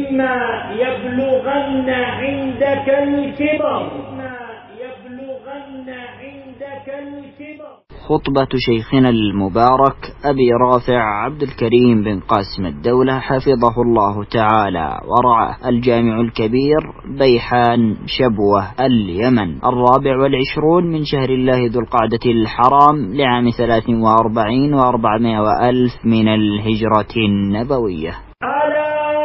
إما يبلغن عندك الكبر. خطبة شيخنا المبارك أبي رافع عبد الكريم بن قاسم الدولة حفظه الله تعالى ورعاه، الجامع الكبير بيحان شبوة اليمن، 24 من شهر الله ذو القعدة الحرام لعام 43 و400 ألف من الهجرة النبوية. ألا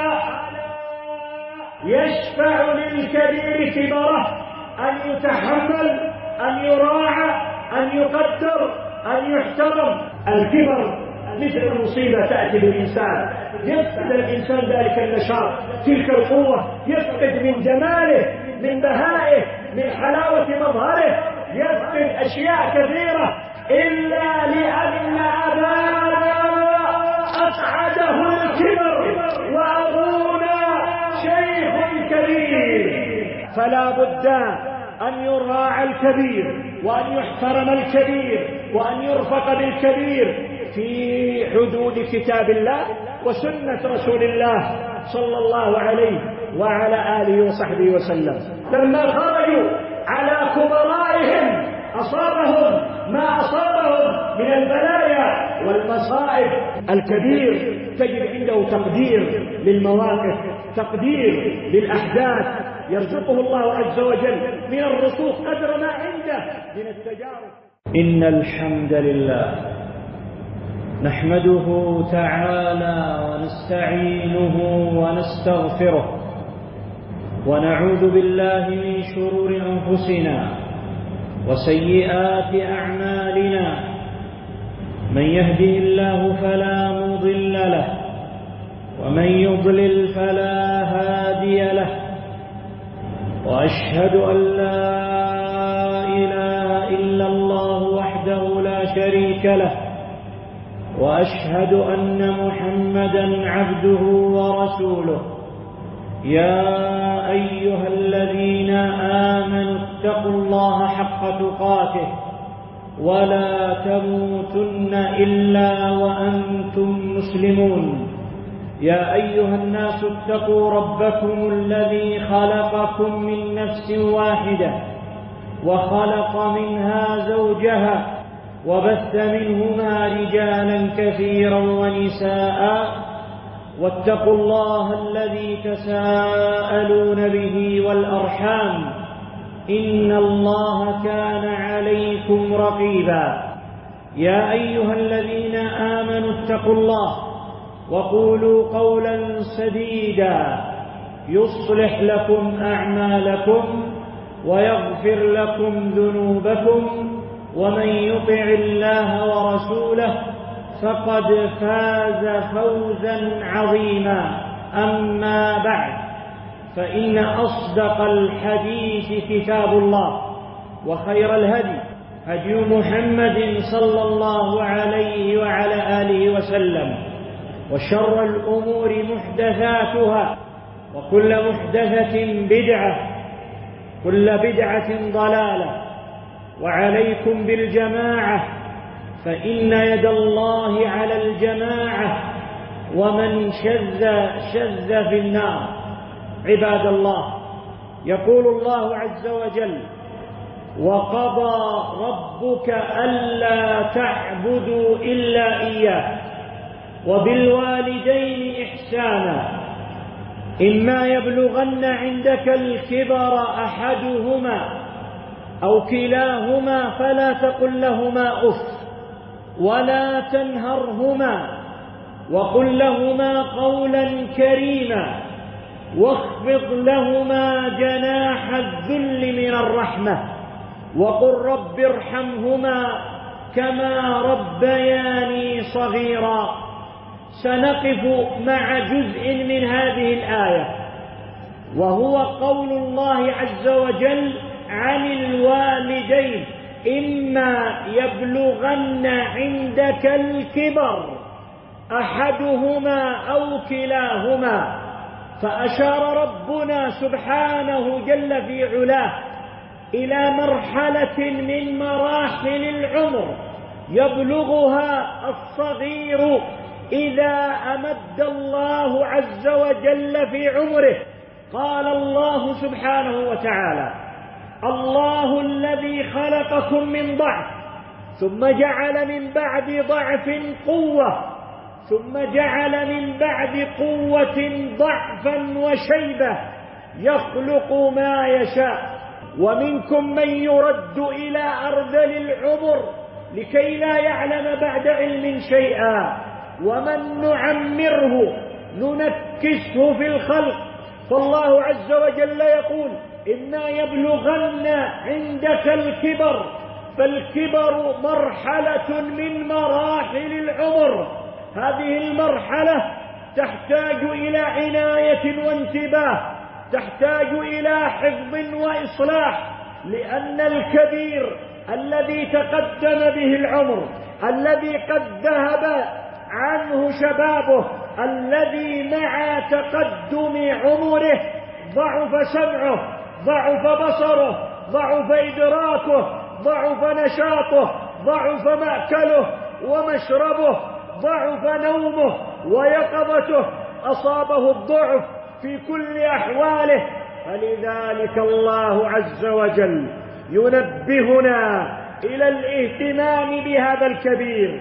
يشفع للكبير كبره أن يتحمل، أن يراعى، أن يقدر، أن يحترم. الكبر مثل المصيبة تأتي بالإنسان، يفقد الإنسان ذلك النشاط، تلك القوة، يفقد من جماله، من بهائه، من حلاوة مظهره، يفقد أشياء كثيرة، إلا لأن أبانا أسعده الكبر وأبونا شيخ كبير. فلا بد أن يراعى الكبير، وأن يحترم الكبير، وأن يرفق بالكبير في حدود كتاب الله وسنة رسول الله صلى الله عليه وعلى آله وصحبه وسلم. لما خرجوا على كبرائهم أصابهم ما أصابهم من البلايا والمصائب. الكبير تجد عنده تقدير للمواقف، تقدير للأحداث، يرزقه الله عز وجل من الرسوخ قدر ما عنده من التجارب. إن الحمد لله نحمده تعالى ونستعينه ونستغفره، ونعوذ بالله من شرور أنفسنا وسيئات أعمالنا. من يهده الله فلا مضل له، ومن يضلل فلا هادي له. وأشهد أن لا إله إلا الله وحده لا شريك له، وأشهد أن محمدا عبده ورسوله. يا أيها الذين آمنوا اتقوا الله حق تقاته ولا تموتن إلا وأنتم مسلمون. يا أيها الناس اتقوا ربكم الذي خلقكم من نفس واحدة وخلق منها زوجها وبث منهما رجالا كثيرا ونساء، واتقوا الله الذي تساءلون به والأرحام، إن الله كان عليكم رقيبا. يا أيها الذين آمنوا اتقوا الله وقولوا قولا سديدا يصلح لكم أعمالكم ويغفر لكم ذنوبكم، ومن يطع الله ورسوله فقد فاز فوزا عظيما. أما بعد، فإن أصدق الحديث كتاب الله، وخير الهدي هدي محمد صلى الله عليه وعلى آله وسلم، وشر الأمور محدثاتها، وكل محدثة بدعة، كل بدعة ضلالة. وعليكم بالجماعة، فإن يد الله على الجماعة، ومن شذ في النار. عباد الله، يقول الله عز وجل: وقضى ربك ألا تعبدوا إلا إياه وبالوالدين إحسانا إما يبلغن عندك الكبر أحدهما أو كلاهما فلا تقل لهما أف ولا تنهرهما وقل لهما قولا كريما واخفض لهما جناح الذل من الرحمة وقل رب ارحمهما كما ربياني صغيرا. سنقف مع جزء من هذه الآية، وهو قول الله عز وجل عن الوالدين: إما يبلغن عندك الكبر أحدهما أو كلاهما. فأشار ربنا سبحانه جل في علاه إلى مرحلة من مراحل العمر يبلغها الصغير إذا أمد الله عز وجل في عمره. قال الله سبحانه وتعالى: الله الذي خلقكم من ضعف ثم جعل من بعد ضعف قوة ثم جعل من بعد قوة ضعفا وشيبة يخلق ما يشاء. ومنكم من يرد إلى أرذل العمر لكي لا يعلم بعد علم شيئا، ومن نعمره ننكسه في الخلق. فالله عز وجل يقول: إما يبلغن عندك الكبر، فالكبر مرحلة من مراحل العمر. هذه المرحلة تحتاج إلى عناية وانتباه، تحتاج إلى حفظ وإصلاح، لأن الكبير الذي تقدم به العمر، الذي قد ذهب عنه شبابه، الذي مع تقدم عمره ضعف سمعه، ضعف بصره، ضعف إدراكه، ضعف نشاطه، ضعف مأكله ومشربه، ضعف نومه ويقظته، أصابه الضعف في كل أحواله. فلذلك الله عز وجل ينبهنا إلى الاهتمام بهذا الكبير،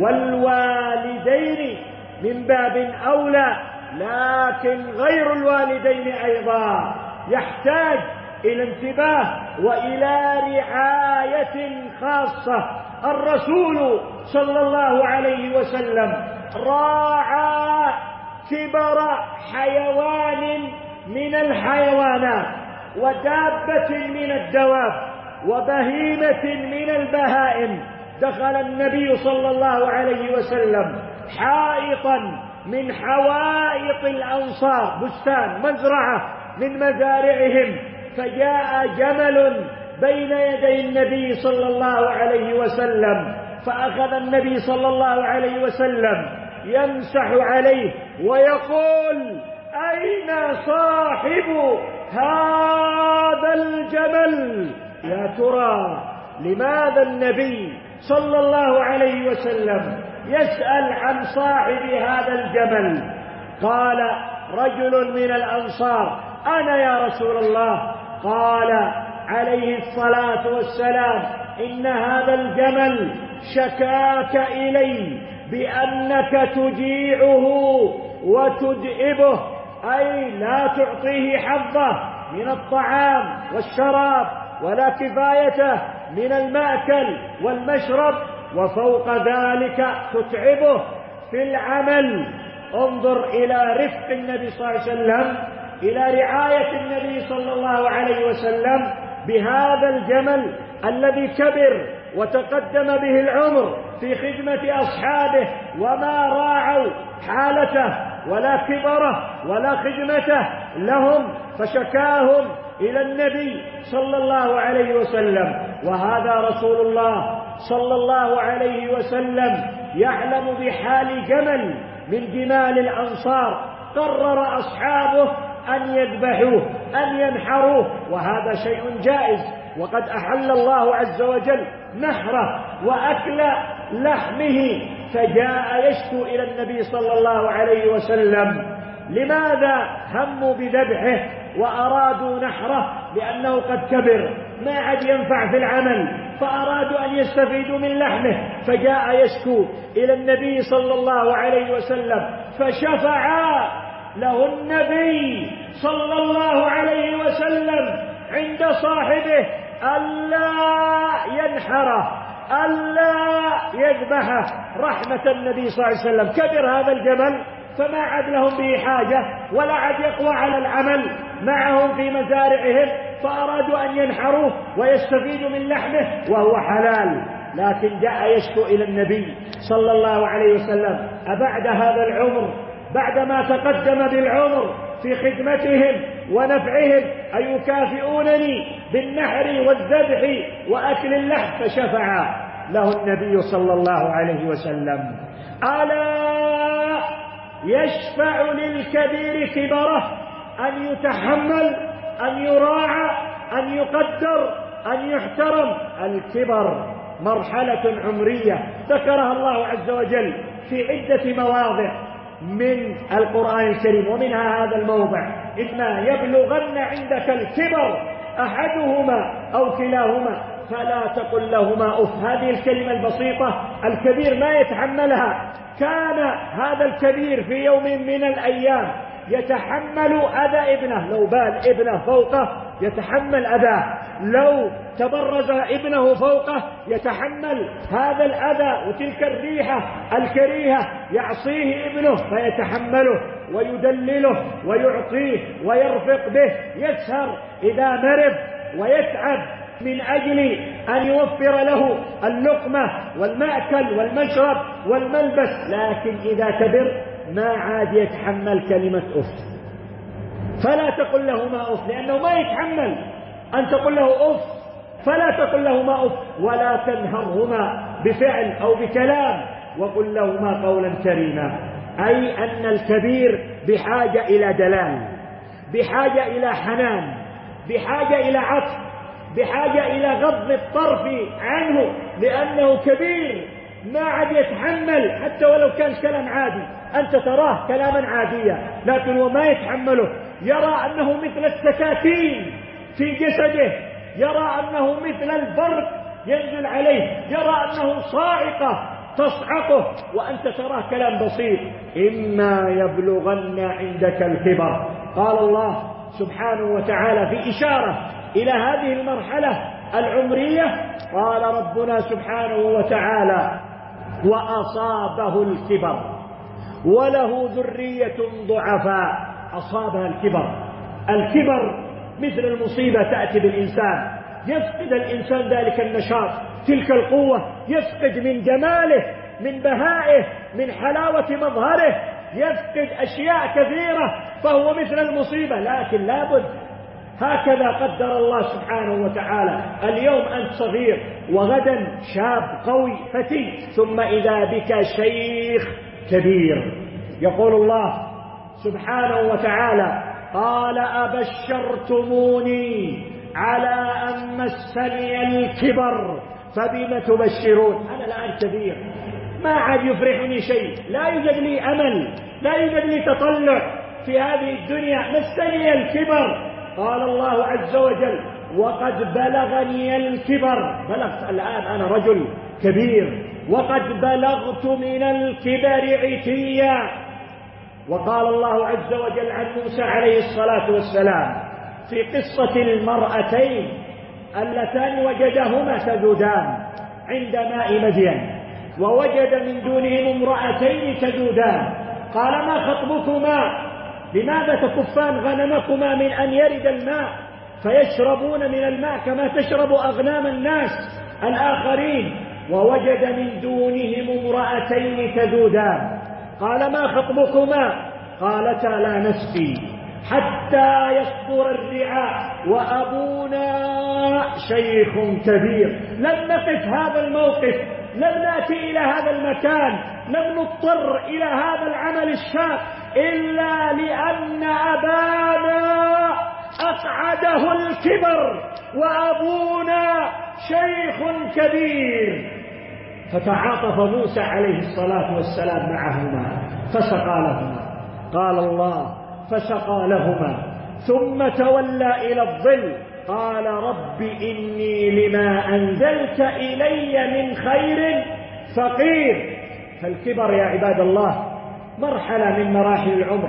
والوالدين من باب أولى، لكن غير الوالدين أيضا يحتاج إلى انتباه وإلى رعاية خاصة. الرسول صلى الله عليه وسلم راعى كبر حيوان من الحيوانات، ودابة من الدواب، وبهيمة من البهائم. دخل النبي صلى الله عليه وسلم حائطا من حوائط الأنصار، بستان، مزرعة من مزارعهم، فجاء جمل بين يدي النبي صلى الله عليه وسلم، فأخذ النبي صلى الله عليه وسلم يمسح عليه ويقول: أين صاحب هذا الجمل؟ يا ترى لماذا النبي صلى الله عليه وسلم يسأل عن صاحب هذا الجمل؟ قال رجل من الأنصار: أنا يا رسول الله. قال عليه الصلاة والسلام: إن هذا الجمل شكاك إلي بأنك تجيعه وتدئبه، أي لا تعطيه حظه من الطعام والشراب ولا كفايته من المأكل والمشرب، وفوق ذلك تتعبه في العمل. انظر إلى رفق النبي صلى الله عليه وسلم، إلى رعاية النبي صلى الله عليه وسلم بهذا الجمل الذي كبر وتقدم به العمر في خدمة أصحابه، وما راعوا حالته ولا كبره ولا خدمته لهم، فشكاهم إلى النبي صلى الله عليه وسلم. وهذا رسول الله صلى الله عليه وسلم يعلم بحال جمل من جمال الأنصار، قرر أصحابه أن يذبحوه، أن ينحروه، وهذا شيء جائز، وقد أحل الله عز وجل نحره وأكل لحمه. فجاء يشكو إلى النبي صلى الله عليه وسلم. لماذا هموا بذبحه وأرادوا نحره؟ لأنه قد كبر، ما عاد ينفع في العمل، فأرادوا أن يستفيدوا من لحمه. فجاء يشكو إلى النبي صلى الله عليه وسلم، فشفع له النبي صلى الله عليه وسلم عند صاحبه ألا ينحره، ألا يذبحه، رحمة النبي صلى الله عليه وسلم. كبر هذا الجمل فما عاد لهم به حاجة ولا عاد يقوى على العمل معهم في مزارعهم، فأرادوا أن ينحروه ويستفيدوا من لحمه وهو حلال. لكن جاء يشكو إلى النبي صلى الله عليه وسلم: أبعد هذا العمر، بعدما تقدم بالعمر في خدمتهم ونفعهم، أيكافئونني بالنحر والذبح وأكل اللحم؟ فشفع له النبي صلى الله عليه وسلم: ألا يشفع للكبير كبره، أن يتحمل، أن يراعى، أن يقدر، أن يحترم. الكبر مرحلة عمرية ذكرها الله عز وجل في عدة مواضع من القرآن الكريم، ومنها هذا الموضع: إما يبلغن عندك الكبر أحدهما أو كلاهما فلا تقل لهما أف. هذه الكلمة البسيطة الكبير ما يتحملها. كان هذا الكبير في يوم من الأيام يتحمل أذى ابنه، لو بال ابنه فوقه يتحمل أذاه، لو تبرز ابنه فوقه يتحمل هذا الأذى وتلك الريحة الكريهة، يعصيه ابنه فيتحمله ويدلله ويعطيه ويرفق به، يسهر إذا مرض ويتعب من أجل أن يوفر له اللقمة والمأكل والمشرب والملبس، لكن إذا كبر ما عاد يتحمل كلمة أف. فلا تقل لهما أف، لأنه ما يتحمل أن تقول له أف، فلا تقل لهما أف ولا تنهرهما بفعل أو بكلام، وقل لهما قولا كريما. أي أن الكبير بحاجة إلى دلال، بحاجة إلى حنان، بحاجة إلى عطف، بحاجة إلى غض الطرف عنه، لأنه كبير ما عاد يتحمل حتى ولو كان كلام عادي. أنت تراه كلاما عاديا لكن هو ما يتحمله، يرى أنه مثل السكاكين في جسده، يرى أنه مثل البرق ينزل عليه، يرى أنه صاعقة تصعقه، وأنت تراه كلام بسيط. إما يبلغن عندك الكبر. قال الله سبحانه وتعالى في إشارة إلى هذه المرحلة العمرية، قال ربنا سبحانه وتعالى: وأصابه الكبر وله ذرية ضعفاء. أصابها الكبر. الكبر مثل المصيبة تأتي بالإنسان، يفقد الإنسان ذلك النشاط، تلك القوة، يفقد من جماله، من بهائه، من حلاوة مظهره، يفقد أشياء كثيرة، فهو مثل المصيبة. لكن لابد، هكذا قدر الله سبحانه وتعالى. اليوم أنت صغير وغدا شاب قوي فتي، ثم إذا بك شيخ كبير. يقول الله سبحانه وتعالى: قال أبشرتموني على أن مسني الكبر فبم تبشرون. أنا الآن كبير ما عاد يفرحني شيء، لا يوجد لي أمل، لا يوجد لي تطلع في هذه الدنيا، مسني الكبر. قال الله عز وجل: وقد بلغني الكبر. بلغت الآن، أنا رجل كبير، وقد بلغت من الكبر عتيا. وقال الله عز وجل عن موسى عليه الصلاة والسلام في قصة المرأتين اللتان وجدهما تذودان عند ماء مدين، ووجد من دونهم امرأتين تذودان، قال: ما خطبكما؟ لماذا تكفان غنمكما من أن يرد الماء فيشربون من الماء كما تشرب أغنام الناس الآخرين؟ ووجد من دونهم امرأتين تذودان، قال: ما خطبكما؟ قالتا: لا نسقي حتى يصدر الرعاء وأبونا شيخ كبير. لم نقف هذا الموقف، لم نأتي إلى هذا المكان، لم نضطر إلى هذا العمل الشاق إلا لأن أبانا أقعده الكبر وأبونا شيخ كبير. فتعاطف موسى عليه الصلاة والسلام معهما فسقى لهما. قال الله: فسقى لهما ثم تولى إلى الظل قال: رب إني لما أنزلت إلي من خير فقير. فالكبر يا عباد الله مرحلة من مراحل العمر.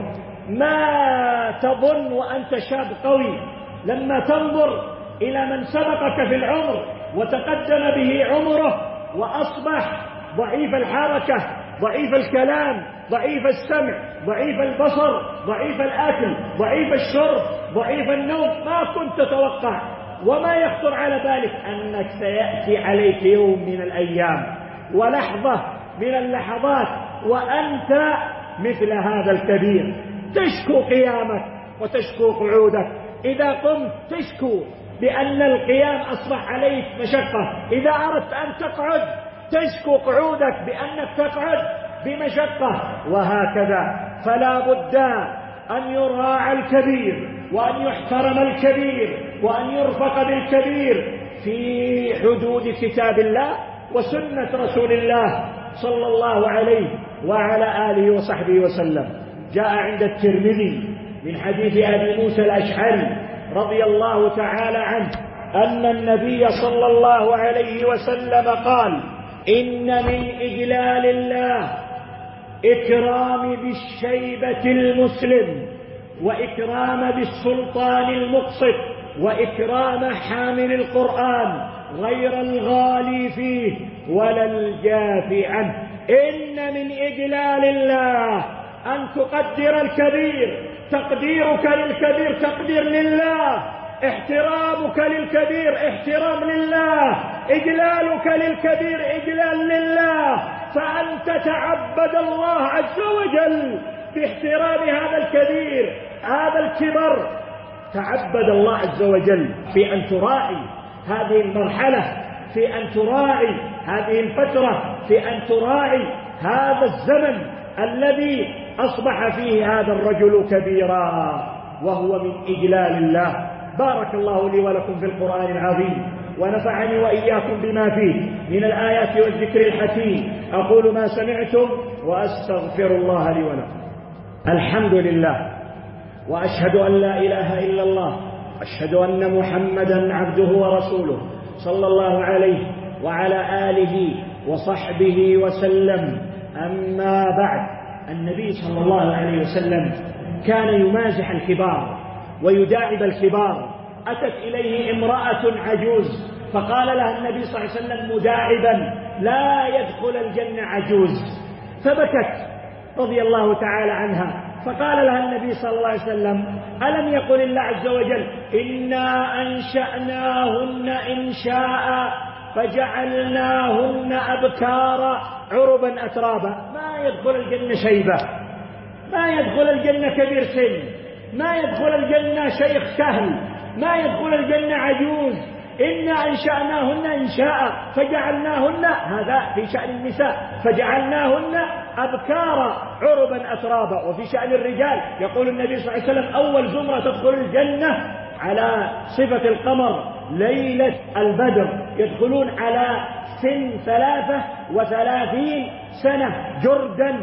ما تظن وأنت شاب قوي لما تنظر إلى من سبقك في العمر وتقدم به عمره وأصبح ضعيف الحركة، ضعيف الكلام، ضعيف السمع، ضعيف البصر، ضعيف الأكل، ضعيف الشرب، ضعيف النوم، ما كنت تتوقع وما يخطر على بالك أنك سيأتي عليك يوم من الأيام ولحظة من اللحظات وأنت مثل هذا الكبير، تشكو قيامك وتشكو قعودك. إذا قمت تشكو بأن القيام أصبح عليك مشقة، إذا أردت أن تقعد تشكو قعودك بأنك تقعد بمشقة، وهكذا. فلا بد أن يراعى الكبير وأن يحترم الكبير وأن يرفق بالكبير في حدود كتاب الله وسنة رسول الله صلى الله عليه وعلى آله وصحبه وسلم. جاء عند الترمذي من حديث أبي موسى الأشعري رضي الله تعالى عنه أن النبي صلى الله عليه وسلم قال: إن من إجلال الله إكرام بالشيبة المسلم، وإكرام بالسلطان المقسط، وإكرام حامل القرآن غير الغالي فيه ولا الجافي عنه. إن من إجلال الله أن تقدر الكبير، تقديرك للكبير تقدير لله، احترامك للكبير احترام لله، إجلالك للكبير إجلال لله، فأنت تعبد الله عز وجل باحترام هذا الكبير هذا الكبر. تعبد الله عز وجل في أن تراعي هذه المرحلة، في أن تراعي هذه الفترة، في أن تراعي هذا الزمن الذي أصبح فيه هذا الرجل كبيرا، وهو من إجلال الله. بارك الله لي ولكم في القرآن العظيم، ونفعني وإياكم بما فيه من الآيات والذكر الحكيم. أقول ما سمعتم وأستغفر الله لي ولكم. الحمد لله، وأشهد أن لا إله إلا الله، أشهد أن محمدا عبده ورسوله صلى الله عليه وعلى آله وصحبه وسلم. أما بعد، النبي صلى الله عليه وسلم كان يمازح الكبار ويداعب الكبار. أتت إليه امرأة عجوز فقال لها النبي صلى الله عليه وسلم مداعبا: لا يدخل الجنة عجوز. فبكت رضي الله تعالى عنها، فقال لها النبي صلى الله عليه وسلم: ألم يقل الله عز وجل: إنا أنشأناهن إنشاء فجعلناهن أبكارا عربا أترابا. ما يدخل الجنة شيبة، ما يدخل الجنة كبير سن، ما يدخل الجنة شيخ كهل، ما يدخل الجنة عجوز. إنا أنشأناهن إنشاء فجعلناهن، هذا في شأن النساء، فجعلناهن أبكارا عربا أترابا. وفي شأن الرجال يقول النبي صلى الله عليه وسلم: أول زمرة تدخل الجنة على صفة القمر ليلة البدر، يدخلون على سن 33 سنة جردا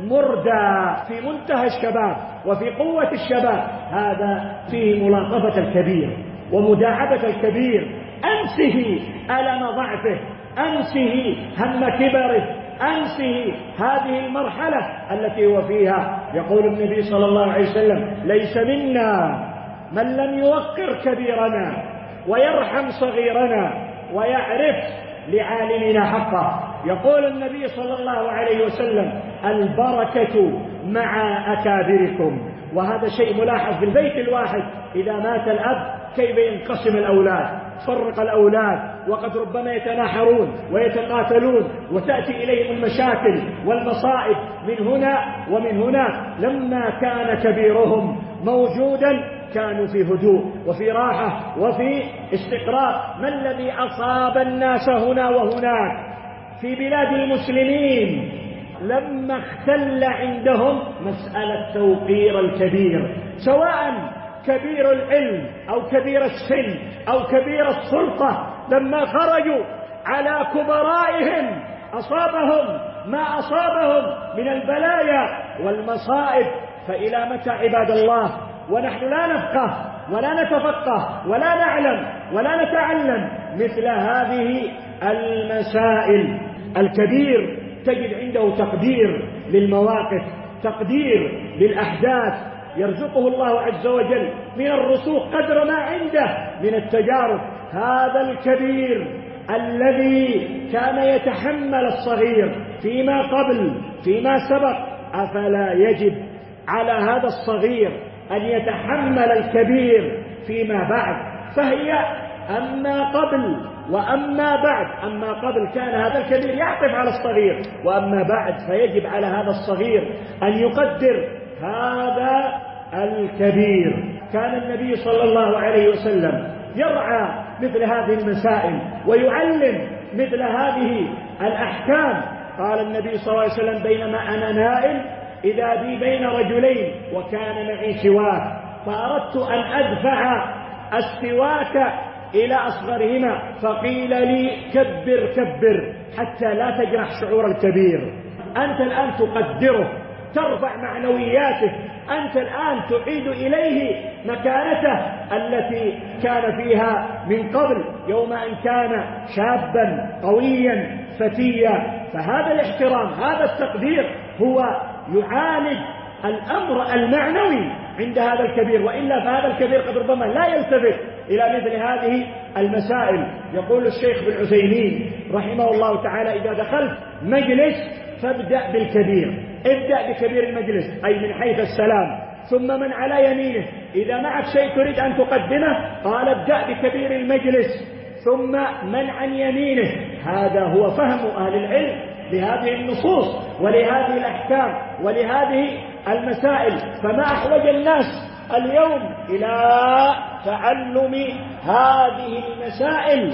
مردا، في منتهى الشباب وفي قوة الشباب. هذا فيه ملاطفة الكبير ومداعبة الكبير، أنسه ألم ضعفه، أنسه هم كبره، أنسه هذه المرحلة التي هو فيها. يقول النبي صلى الله عليه وسلم: ليس منا من لم يوقر كبيرنا ويرحم صغيرنا ويعرف لعالمنا حقه. يقول النبي صلى الله عليه وسلم: البركة مع أكابركم. وهذا شيء ملاحظ في البيت الواحد، إذا مات الأب كيف ينقسم الأولاد، فرق الأولاد، وقد ربما يتناحرون ويتقاتلون وتأتي إليهم المشاكل والمصائب من هنا ومن هناك. لما كان كبيرهم موجودا كانوا في هدوء وفي راحة وفي استقرار. ما الذي أصاب الناس هنا وهناك في بلاد المسلمين لما اختل عندهم مسألة توقير الكبير، سواء كبير العلم أو كبير السن أو كبير السلطة، لما خرجوا على كبرائهم أصابهم ما أصابهم من البلايا والمصائب. فإلى متى عباد الله ونحن لا نفقه ولا نتفقه ولا نعلم ولا نتعلم مثل هذه المسائل؟ الكبير تجد عنده تقدير للمواقف، تقدير للأحداث، يرزقه الله عز وجل من الرسوخ قدر ما عنده من التجارب. هذا الكبير الذي كان يتحمل الصغير فيما قبل فيما سبق، أفلا يجب على هذا الصغير أن يتحمل الكبير فيما بعد؟ فهي أما قبل وأما بعد. أما قبل كان هذا الكبير يعطف على الصغير، وأما بعد فيجب على هذا الصغير أن يقدر هذا الكبير. كان النبي صلى الله عليه وسلم يرعى مثل هذه المسائل ويعلم مثل هذه الأحكام. قال النبي صلى الله عليه وسلم: بينما أنا نائم إذا بي بين رجلين وكان معي سواك، فأردت أن أدفع السواك إلى أصغرهما، فقيل لي: كبر كبر حتى لا تجرح شعور الكبير. أنت الآن تقدره، ترفع معنوياته، أنت الآن تعيد إليه مكانته التي كان فيها من قبل يوم أن كان شابا قويا فتيا. فهذا الاحترام، هذا التقدير هو يعالج الأمر المعنوي عند هذا الكبير، وإلا فهذا الكبير قد ربما لا يلتفت إلى مثل هذه المسائل. يقول الشيخ بن عثيمين رحمه الله تعالى: إذا دخلت مجلس فابدأ بالكبير، ابدأ بكبير المجلس أي من حيث السلام، ثم من على يمينه. إذا معك شيء تريد أن تقدمه قال ابدأ بكبير المجلس ثم من عن يمينه. هذا هو فهم أهل العلم لهذه النصوص ولهذه الأحكام ولهذه المسائل. فما أحوج الناس اليوم إلى تعلم هذه المسائل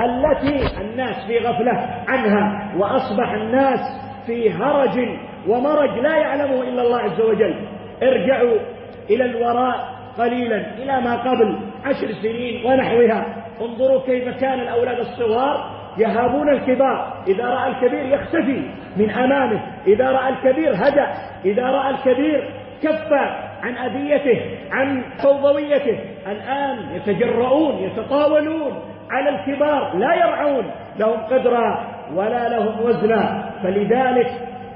التي الناس في غفلة عنها، وأصبح الناس في هرج ومرج لا يعلمه إلا الله عز وجل. ارجعوا إلى الوراء قليلا إلى ما قبل 10 سنين ونحوها، انظروا كيف كان الأولاد الصغار يهابون الكبار، إذا رأى الكبير يختفي من أمامه، إذا رأى الكبير هدأ، إذا رأى الكبير كف عن أذيته عن فوضويته. الآن يتجرؤون يتطاولون على الكبار، لا يرعون لهم قدرا ولا لهم وزنا. فلذلك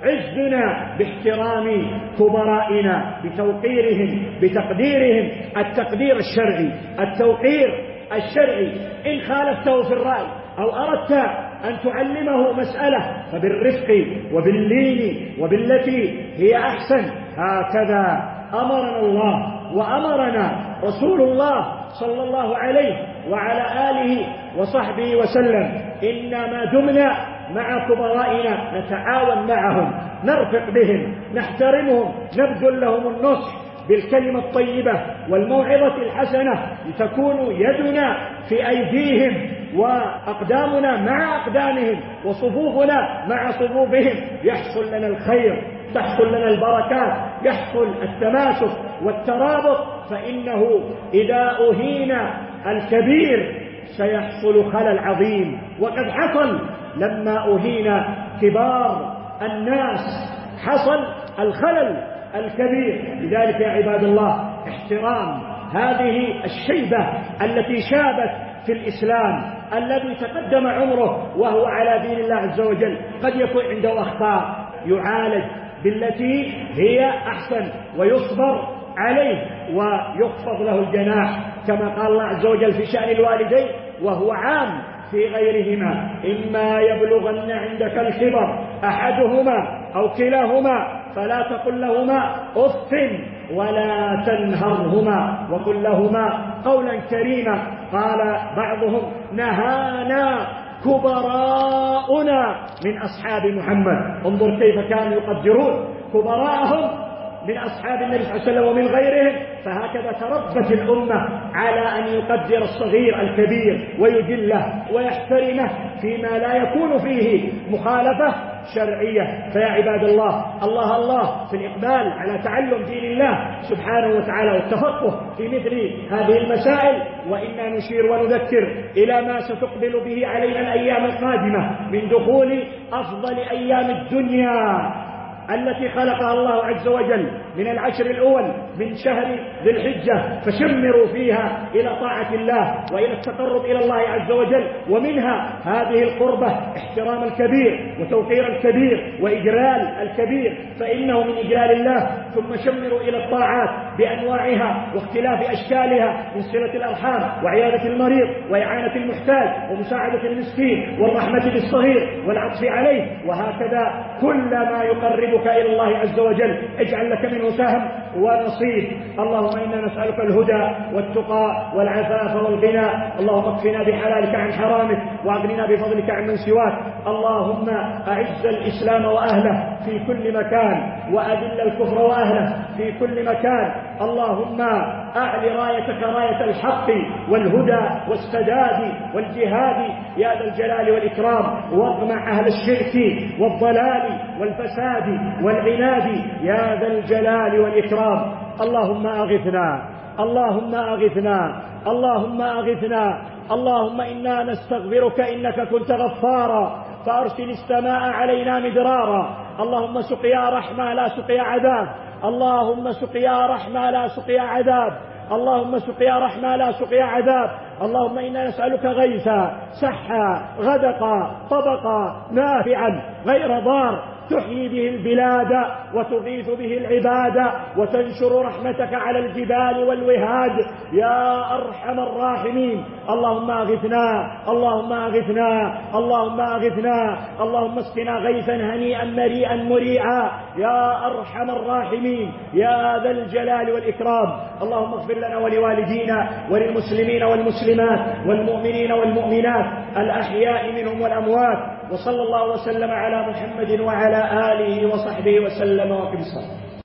عزنا باحترام كبرائنا، بتوقيرهم، بتقديرهم، التقدير الشرعي، التوقير الشرعي. إن خالفته في الرأي أو أردت أن تعلمه مسألة فبالرفق وباللين وبالتي هي أحسن. هكذا أمرنا الله وأمرنا رسول الله صلى الله عليه وعلى آله وصحبه وسلم. إنما دمنا مع كبرائنا نتعاون معهم، نرفق بهم، نحترمهم، نبذل لهم النصح بالكلمة الطيبة والموعظة الحسنة، لتكون يدنا في أيديهم وأقدامنا مع أقدامهم وصفوفنا مع صفوفهم. يحصل لنا الخير، تحصل لنا البركات، يحصل التماسك والترابط. فإنه إذا أهين الكبير سيحصل خلل عظيم، وقد حصل لما أهين كبار الناس، حصل الخلل الكبير. لذلك يا عباد الله احترام هذه الشيبة التي شابت في الإسلام، الذي تقدم عمره وهو على دين الله عز وجل، قد يكون عنده أخطاء، يعالج بالتي هي أحسن ويصبر عليه ويخفض له الجناح، كما قال الله عز وجل في شأن الوالدين وهو عام في غيرهما: إما يبلغن عندك الكبر أحدهما أو كلاهما فلا تقل لهما أف ولا تنهرهما وقل لهما قولا كريما. قال بعضهم: نهانا كبراؤنا من أصحاب محمد. انظر كيف كانوا يقدرون كبراءهم من أصحاب النبي صلى الله عليه وسلم ومن غيرهم. فهكذا تربت الأمة على أن يقدر الصغير الكبير ويجله ويحترمه فيما لا يكون فيه مخالفة شرعية. فيا عباد الله، الله الله في الإقبال على تعلم دين الله سبحانه وتعالى والتفقه في مثل هذه المسائل. وإنا نشير ونذكر إلى ما ستقبل به علينا الأيام القادمة من دخول أفضل أيام الدنيا التي خلقها الله عز وجل من العشر الأول من شهر ذي الحجة، فشمروا فيها إلى طاعة الله وإلى التقرب إلى الله عز وجل. ومنها هذه القربة احترام الكبير وتوقير الكبير وإجلال الكبير، فإنه من إجلال الله. ثم شمروا إلى الطاعات بأنواعها واختلاف أشكالها، من صلة الأرحام وعيادة المريض وإعانة المحتاج ومساعدة المسكين والرحمة بالصغير والعطف عليه، وهكذا كل ما يقربك إلى الله عز وجل اجعل لك منه سهم ونصيب. اللهم إنا نسألك الهدى والتقى والعفاف والغنى. اللهم اكفنا بحلالك عن حرامك وأغننا بفضلك عن من سواك. اللهم أعز الإسلام وأهله في كل مكان، وأذل الكفر وأهله في كل مكان. اللهم أعل رايتك راية الحق والهدى والسداد والجهاد يا ذا الجلال والإكرام، واطمع أهل الشرك والضلال والفساد والعناد يا ذا الجلال والإكرام. اللهم أغثنا، اللهم أغثنا، اللهم أغثنا. اللهم إنا نستغفرك إنك كنت غفارا. فأرسل السماء علينا مدرارا. اللهم سقيا رحمة لا سقيا عذاب، اللهم سقيا رحمة لا سقيا عذاب، اللهم سقيا رحمة لا سقيا عذاب. اللهم إنا نسألك غيثا سحا غدقا طبقا نافعا غير ضار تحيي به البلاد وتغيث به العباد وتنشر رحمتك على الجبال والوهاد يا أرحم الراحمين. اللهم أغثنا، اللهم أغثنا، اللهم أغثنا، اللهم اسقنا غيثا هنيئا مريئا مريعا يا أرحم الراحمين يا ذا الجلال والإكرام. اللهم اغفر لنا ولوالدينا وللمسلمين والمسلمات والمؤمنين والمؤمنات الأحياء منهم والأموات، وصلى الله وسلم على محمد وعلى آله وصحبه وسلم وقم الصلاة.